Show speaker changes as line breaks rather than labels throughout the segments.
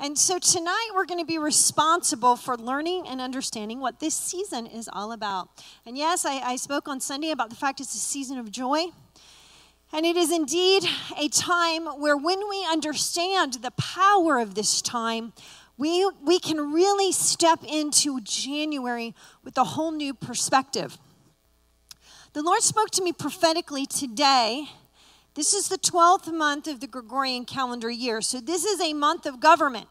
And so tonight we're going to be responsible for learning and understanding what this season is all about. And yes, I spoke on Sunday about the fact it's a season of joy. And it is indeed a time where when we understand the power of this time, we can really step into January with a whole new perspective. The Lord spoke to me prophetically today. This is the 12th month of the Gregorian calendar year. So this is a month of government.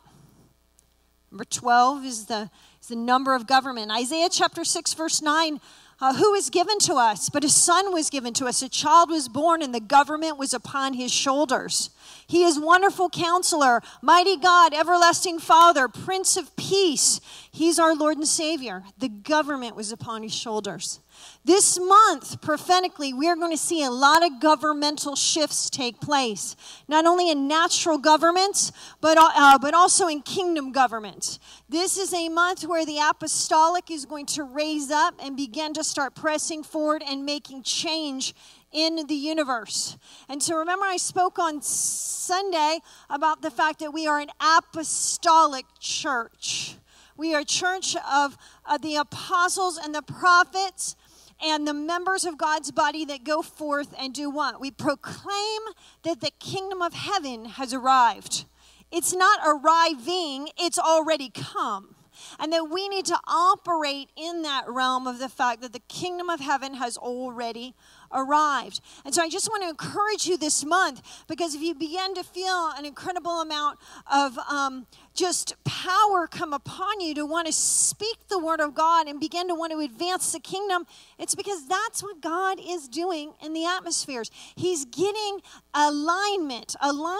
Number 12 is the number of government. Isaiah chapter 6, verse 9, who is given to us? But a son was given to us. A child was born, and the government was upon his shoulders. He is Wonderful Counselor, Mighty God, Everlasting Father, Prince of Peace. He's our Lord and Savior. The government was upon his shoulders. This month, prophetically, we are going to see a lot of governmental shifts take place. Not only in natural governments, but also in kingdom government. This is a month where the apostolic is going to raise up and begin to start pressing forward and making change in the universe. And so remember, I spoke on Sunday about the fact that we are an apostolic church. We are a church of the apostles and the prophets and the members of God's body that go forth and do what? We proclaim that the kingdom of heaven has arrived. It's not arriving, it's already come. And that we need to operate in that realm of the fact that the kingdom of heaven has already arrived. And so I just want to encourage you this month, because if you begin to feel an incredible amount of just power come upon you to want to speak the word of God and begin to want to advance the kingdom, it's because that's what God is doing in the atmospheres. He's getting alignment.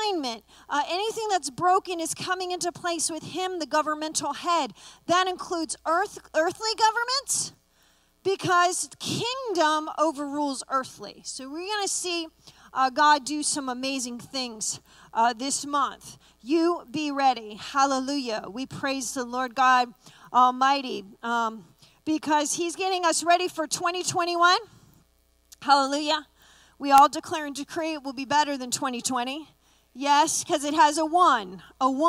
Anything that's broken is coming into place with him, the governmental head. That includes earthly governments, because kingdom overrules earthly. So we're going to see God do some amazing things this month. You be ready. Hallelujah. We praise the Lord God Almighty because he's getting us ready for 2021. Hallelujah. We all declare and decree it will be better than 2020. Yes, because it has a one,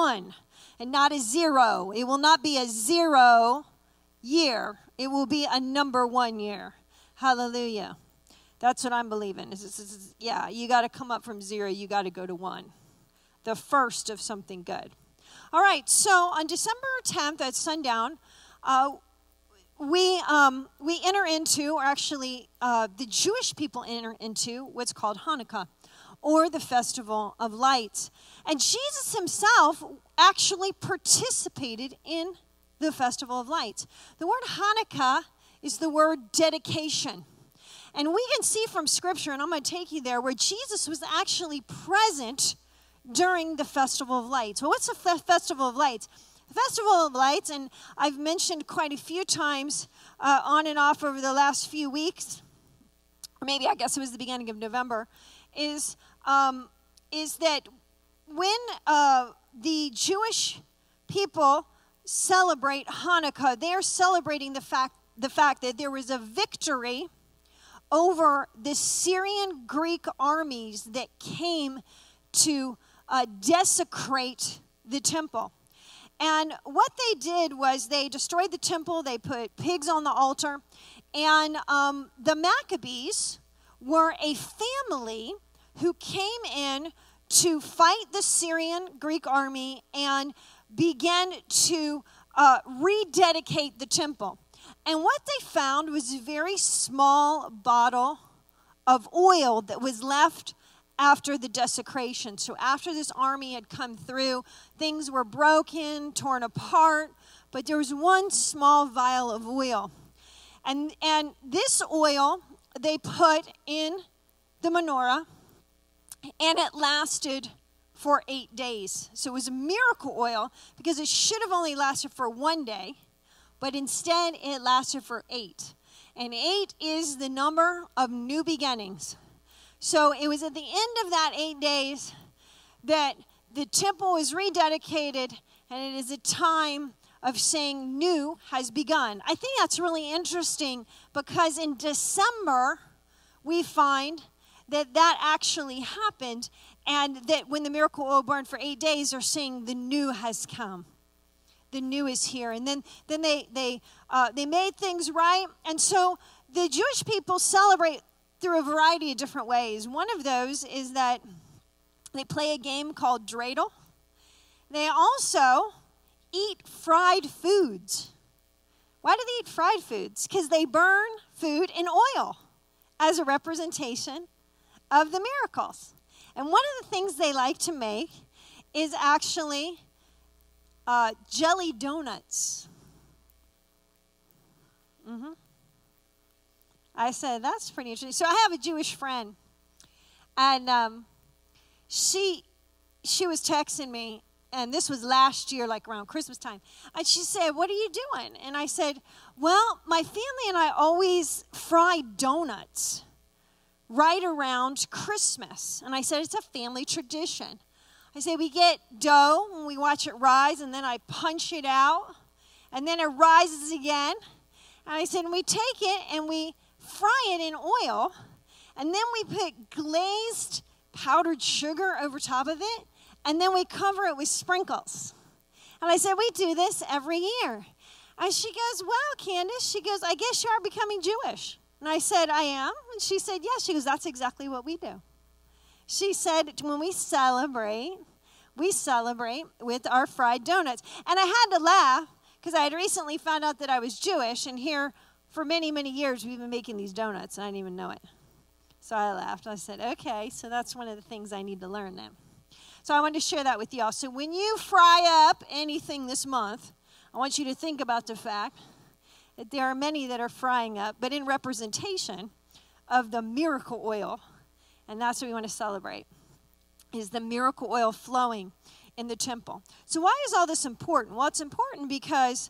and not a zero. It will not be a 0 year. It will be a number 1 year. Hallelujah. That's what I'm believing. Yeah, you got to come up from 0. You got to go to 1. The first of something good. All right, so on December 10th at sundown, we enter into, or actually the Jewish people enter into what's called Hanukkah, or the Festival of Lights. And Jesus himself actually participated in the Festival of Lights. The word Hanukkah is the word dedication. And we can see from Scripture, and I'm going to take you there, where Jesus was actually present during the Festival of Lights. Well, what's the Festival of Lights? The Festival of Lights, and I've mentioned quite a few times on and off over the last few weeks, or maybe I guess it was the beginning of November, is that when the Jewish people celebrate Hanukkah, they're celebrating the fact that there was a victory over the Syrian Greek armies that came to desecrate the temple. And what they did was they destroyed the temple, they put pigs on the altar, and the Maccabees were a family who came in to fight the Syrian Greek army and began to rededicate the temple. And what they found was a very small bottle of oil that was left after the desecration. So after this army had come through, things were broken, torn apart, but there was one small vial of oil. And this oil they put in the menorah, and it lasted for 8 days. So it was a miracle oil because it should have only lasted for 1 day, but instead it lasted for 8. And 8 is the number of new beginnings. So it was at the end of that 8 days that the temple was rededicated, and it is a time of saying new has begun. I think that's really interesting because in December we find that actually happened, And that when the miracle oil burned for 8 days, they're saying the new has come. The new is here. And then they made things right. And so the Jewish people celebrate through a variety of different ways. One of those is that they play a game called dreidel. They also eat fried foods. Why do they eat fried foods? Because they burn food in oil as a representation of the miracles. And one of the things they like to make is actually jelly donuts. I said, that's pretty interesting. So I have a Jewish friend, and she was texting me, and this was last year, like around Christmas time. And she said, what are you doing? And I said, well, my family and I always fry donuts right around Christmas. And I said, it's a family tradition. I say, we get dough and we watch it rise, and then I punch it out, and then it rises again. And I said, we take it and we fry it in oil, and then we put glazed powdered sugar over top of it, and then we cover it with sprinkles. And I said, we do this every year. And she goes, wow, Candace. She goes, I guess you are becoming Jewish. And I said, I am. And she said, yes. She goes, that's exactly what we do. She said, when we celebrate with our fried donuts. And I had to laugh because I had recently found out that I was Jewish, and here for many, many years we've been making these donuts, and I didn't even know it. So I laughed. I said, okay, so that's one of the things I need to learn then. So I wanted to share that with y'all. So when you fry up anything this month, I want you to think about the fact that there are many that are frying up, but in representation of the miracle oil, and that's what we want to celebrate, is the miracle oil flowing in the temple. So why is all this important? Well, it's important because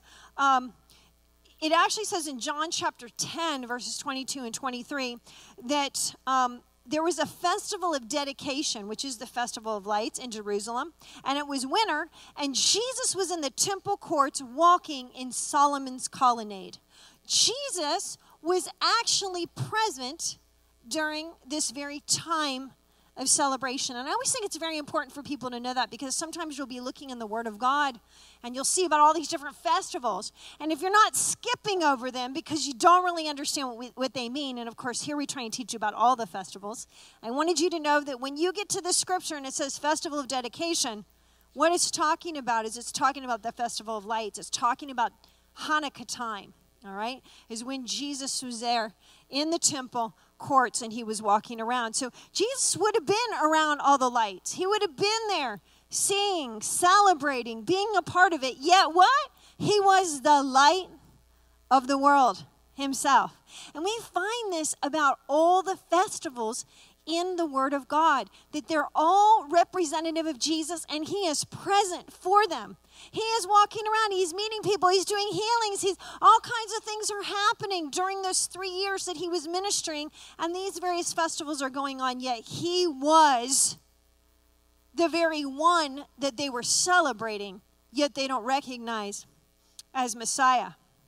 it actually says in John chapter 10, verses 22 and 23, that there was a festival of dedication, which is the Festival of Lights in Jerusalem, and it was winter, and Jesus was in the temple courts walking in Solomon's colonnade. Jesus was actually present during this very time of celebration. And I always think it's very important for people to know that, because sometimes you'll be looking in the Word of God and you'll see about all these different festivals. And if you're not skipping over them because you don't really understand what they mean, and of course here we try and teach you about all the festivals, I wanted you to know that when you get to the scripture and it says Festival of Dedication, what it's talking about is it's talking about the Festival of Lights. It's talking about Hanukkah time, all right, is when Jesus was there in the temple courts and he was walking around. So Jesus would have been around all the lights. He would have been there seeing, celebrating, being a part of it. Yet what? He was the light of the world himself. And we find this about all the festivals in the Word of God, that they're all representative of Jesus, and he is present for them. He is walking around, he's meeting people, he's doing healings, all kinds of things are happening during those 3 years that he was ministering, and these various festivals are going on, yet he was the very one that they were celebrating, yet they don't recognize as Messiah.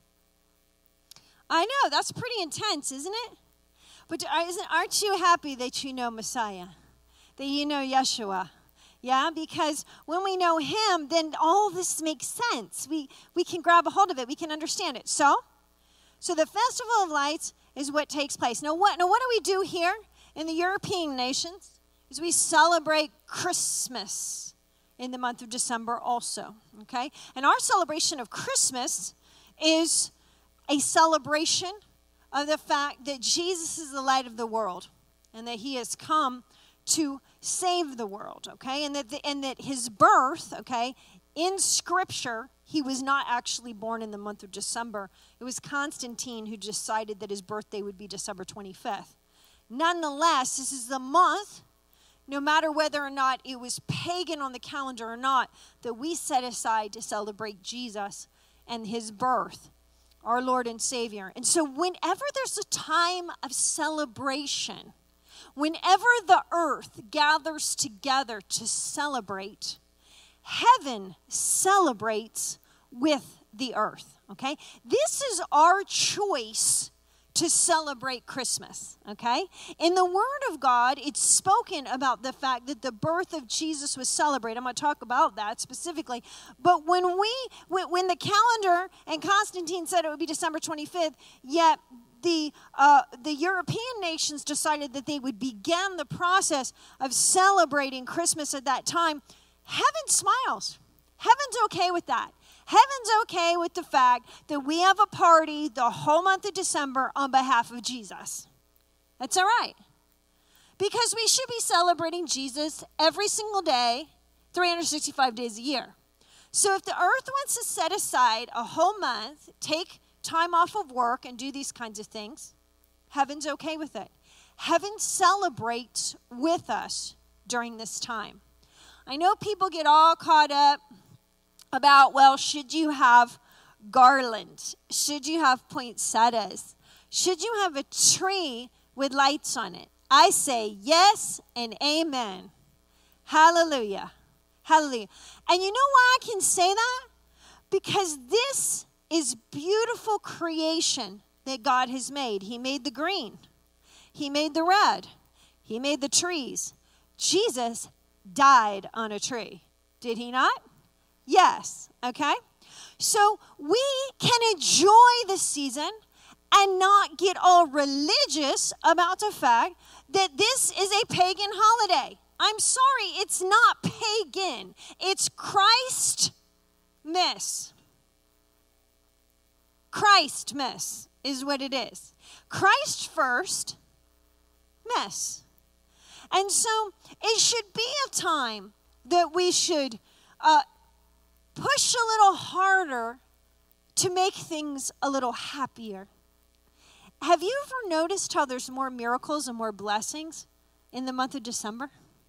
I know, that's pretty intense, isn't it? But aren't you happy that you know Messiah, that you know Yeshua? Yeah, because when we know him, then all this makes sense. We can grab a hold of it. We can understand it. So the Festival of Lights is what takes place. Now what do we do here in the European nations? Is we celebrate Christmas in the month of December also, okay? And our celebration of Christmas is a celebration of the fact that Jesus is the light of the world and that he has come to save the world, okay? And that his birth, okay, in Scripture, he was not actually born in the month of December. It was Constantine who decided that his birthday would be December 25th. Nonetheless, this is the month, no matter whether or not it was pagan on the calendar or not, that we set aside to celebrate Jesus and his birth, our Lord and Savior. And so whenever there's a time of celebration, whenever the earth gathers together to celebrate, heaven celebrates with the earth, okay? This is our choice to celebrate Christmas, okay? In the Word of God, it's spoken about the fact that the birth of Jesus was celebrated. I'm going to talk about that specifically. But when the calendar and Constantine said it would be December 25th, yet the European nations decided that they would begin the process of celebrating Christmas at that time, heaven smiles. Heaven's okay with that. Heaven's okay with the fact that we have a party the whole month of December on behalf of Jesus. That's all right. Because we should be celebrating Jesus every single day, 365 days a year. So if the earth wants to set aside a whole month, take time off of work and do these kinds of things, heaven's okay with it. Heaven celebrates with us during this time. I know people get all caught up about, well, should you have garland? Should you have poinsettias? Should you have a tree with lights on it? I say yes and amen. Hallelujah. Hallelujah. And you know why I can say that? Because this is beautiful creation that God has made. He made the green. He made the red. He made the trees. Jesus died on a tree. Did he not? Yes, okay? So we can enjoy the season and not get all religious about the fact that this is a pagan holiday. I'm sorry, it's not pagan. It's Christmas. Christmas is what it is. Christ first, mess. And so it should be a time that we should push a little harder to make things a little happier. Have you ever noticed how there's more miracles and more blessings in the month of December?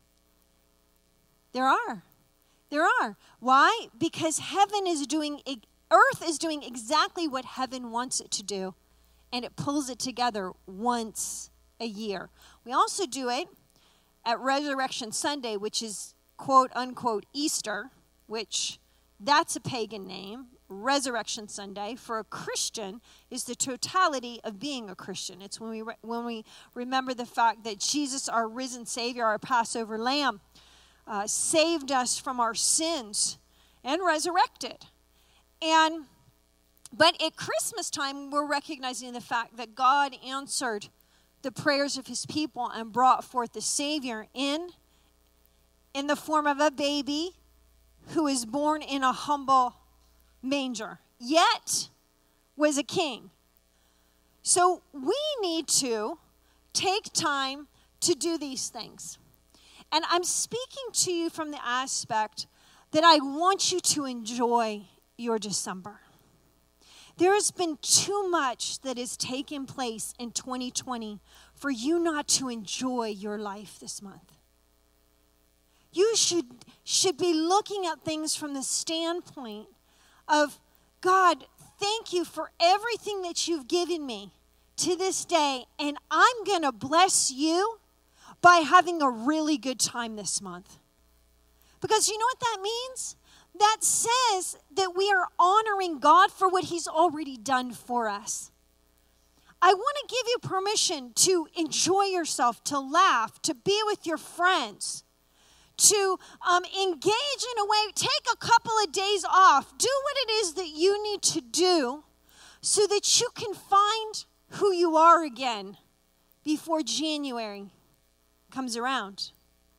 There are. Why? Because earth is doing exactly what heaven wants it to do, and it pulls it together once a year. We also do it at Resurrection Sunday, which is quote unquote Easter, which that's a pagan name. Resurrection Sunday for a Christian is the totality of being a Christian. It's when we remember the fact that Jesus, our risen Savior, our Passover Lamb, saved us from our sins and resurrected. But at Christmas time, we're recognizing the fact that God answered the prayers of his people and brought forth the Savior in the form of a baby who was born in a humble manger, yet was a king. So we need to take time to do these things. And I'm speaking to you from the aspect that I want you to enjoy your December. There has been too much that has taken place in 2020 for you not to enjoy your life this month. You should be looking at things from the standpoint of, God, thank you for everything that you've given me to this day, and I'm going to bless you by having a really good time this month. Because you know what that means? That says that we are honoring God for what he's already done for us. I want to give you permission to enjoy yourself, to laugh, to be with your friends, to engage in a way, take a couple of days off, do what it is that you need to do so that you can find who you are again before January comes around.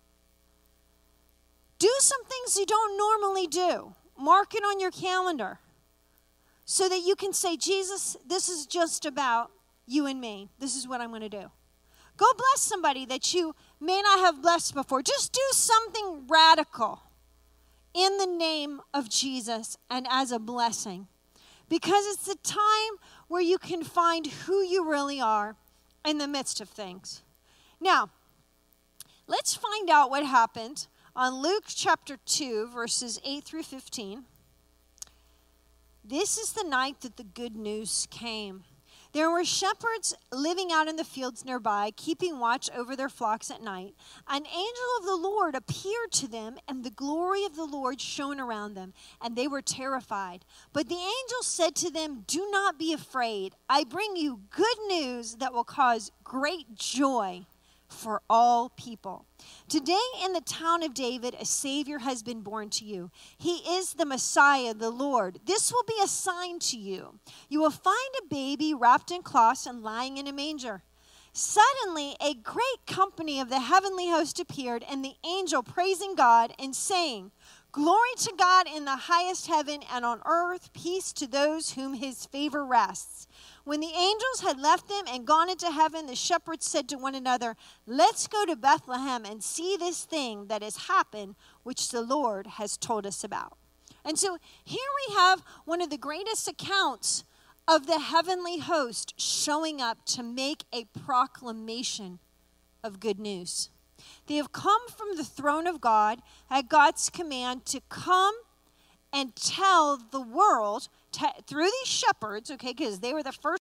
Do some things you don't normally do. Mark it on your calendar so that you can say, Jesus, this is just about you and me. This is what I'm going to do. Go bless somebody that you may not have blessed before. Just do something radical in the name of Jesus and as a blessing. Because it's the time where you can find who you really are in the midst of things. Now, let's find out what happened on Luke chapter 2, verses 8 through 15. This is the night that the good news came. There were shepherds living out in the fields nearby, keeping watch over their flocks at night. An angel of the Lord appeared to them, and the glory of the Lord shone around them, and they were terrified. But the angel said to them, "Do not be afraid. I bring you good news that will cause great joy for all people. Today in the town of David, a Savior has been born to you. He is the Messiah, the Lord. This will be a sign to you. You will find a baby wrapped in cloths and lying in a manger." Suddenly, a great company of the heavenly host appeared, and the angel praising God and saying, "Glory to God in the highest heaven, and on earth peace to those whom his favor rests." When the angels had left them and gone into heaven, the shepherds said to one another, "Let's go to Bethlehem and see this thing that has happened, which the Lord has told us about." And so here we have one of the greatest accounts of the heavenly host showing up to make a proclamation of good news. They have come from the throne of God at God's command to come and tell the world through these shepherds, okay, because they were the first